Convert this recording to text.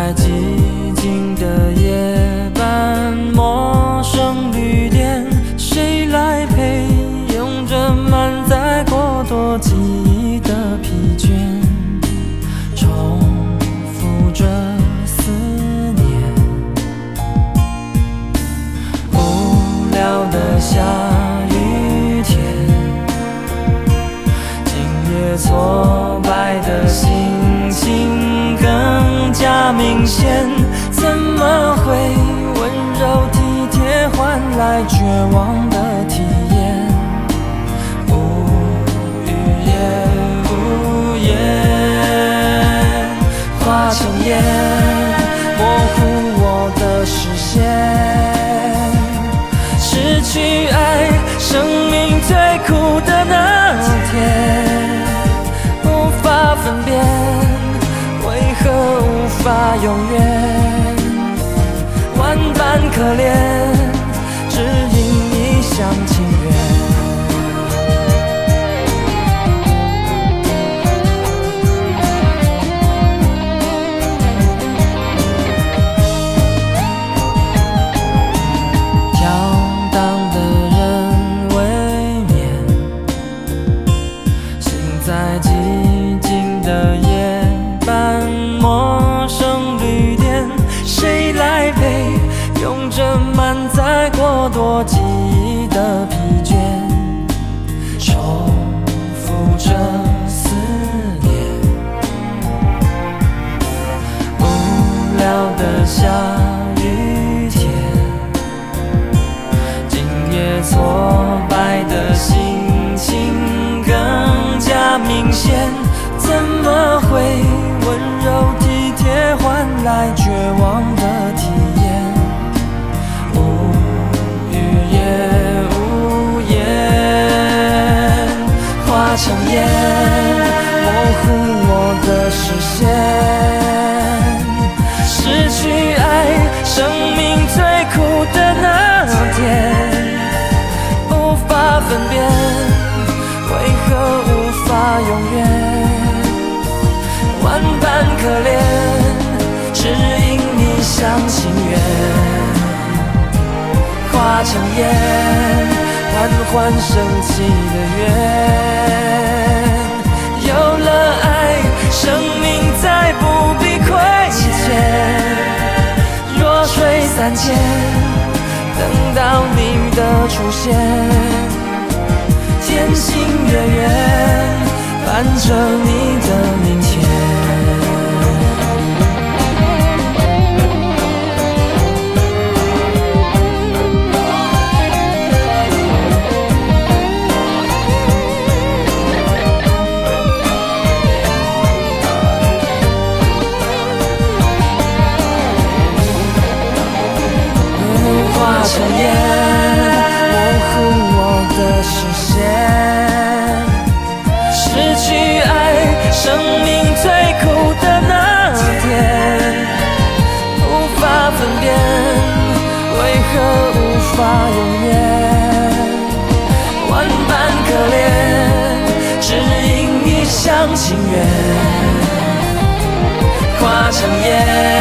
在寂静的夜半，陌生旅店，谁来陪？用着满载过多记忆的疲倦，重复着思念。无聊的下雨天，今夜挫败的心情更加明显，怎么会温柔体贴换来绝望的体验？无语也无言，化成烟，模糊我的视线。失去爱，生命最苦的那天，无法分辨，为何无法永远？万般可怜，只因一厢情愿。飘荡的人未眠，醒在寂静的夜半，陌生旅店，谁来陪？用着满载过多记忆的疲倦，重复着思念。无聊的下雨天，今夜挫败的心情更加明显，怎么会温柔体贴换来绝望的体验？无语也无言，化成烟，模糊我的视线。失去爱，生命最苦的那天，无法分辨，为何无法永远？万般可怜，只因一厢情愿。化成烟，缓缓升起的愿。有了爱，生命再不必亏欠。弱水三千，等到你的出现。天星月圆，伴着你的明天。化成烟，模糊我的视线。失去爱，生命最苦的那天，无法分辨，为何无法永远？万般可怜，只因一厢情愿。化成烟，